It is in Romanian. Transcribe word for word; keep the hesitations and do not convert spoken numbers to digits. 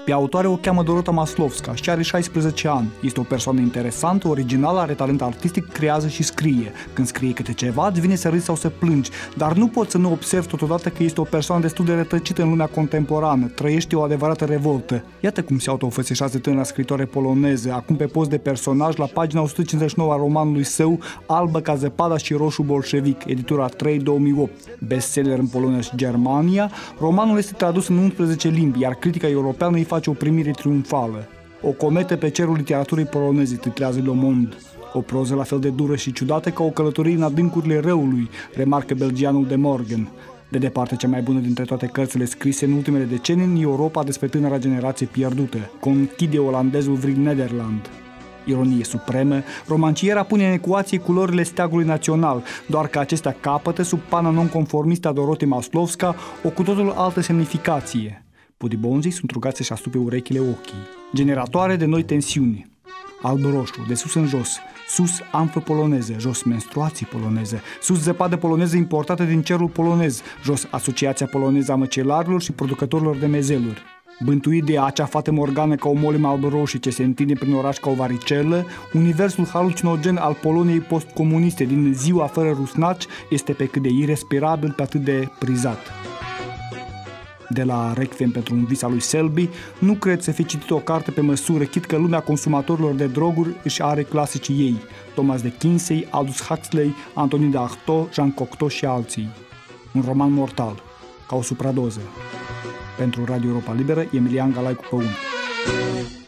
Pe autoare o cheamă Dorota Maslovska și are șaisprezece ani. Este o persoană interesantă, originală, are talent artistic, creează și scrie. Când scrie câte ceva, îți vine să râzi sau să plângi, dar nu poți să nu observi totodată că este o persoană destul de rătăcită în lumea contemporană, trăiește o adevărată revoltă. Iată cum se autofățișează tânăra scritoare poloneză, acum pe post de personaj la pagina o sută cincizeci și nouă a romanului său Albă ca zăpada și roșu bolșevic, editura trei două mii opt. Bestseller în Polonia și Germania, romanul este tradus în unsprezece limbi, iar critica europeană îi face o primire triumfală. O cometă pe cerul literaturii poloneze, titlează Le Monde. O proză la fel de dură și ciudată ca o călătorie în adâncurile răului, remarcă belgianul De Morgan. De departe cea mai bună dintre toate cărțile scrise în ultimele decenii în Europa despre tânăra generație pierdută, conchide olandezul Vrit Nederland. Ironie supremă, romanciera pune în ecuație culorile steagului național, doar că acestea capătă, sub pana nonconformistă a Dorotei Maslovska, o cu totul altă semnificație. Pudibonzii sunt rugați să-și astupe urechile ochii. Generatoare de noi tensiuni. Alb-roșu, de sus în jos, sus amfă poloneză, jos menstruații poloneze, sus zăpadă poloneză importată din cerul polonez, jos Asociația Poloneză a Măcelarilor și Producătorilor de Mezeluri. Bântuit de acea fată morgană ca o molimă albă-roșie ce se întinde prin oraș ca o varicelă, universul halucinogen al Poloniei postcomuniste din Ziua fără rusnaci este pe cât de irrespirabil, pe atât de prizat. De la Requiem pentru un vis al lui Selby, nu cred să fi citit o carte pe măsură, chit că lumea consumatorilor de droguri își are clasicii ei, Thomas de Quincey, Aldous Huxley, Antonin de Artaud, Jean Cocteau și alții. Un roman mortal, ca o supradoză. Pentru Radio Europa Liberă, Emilian Galaicu Păun.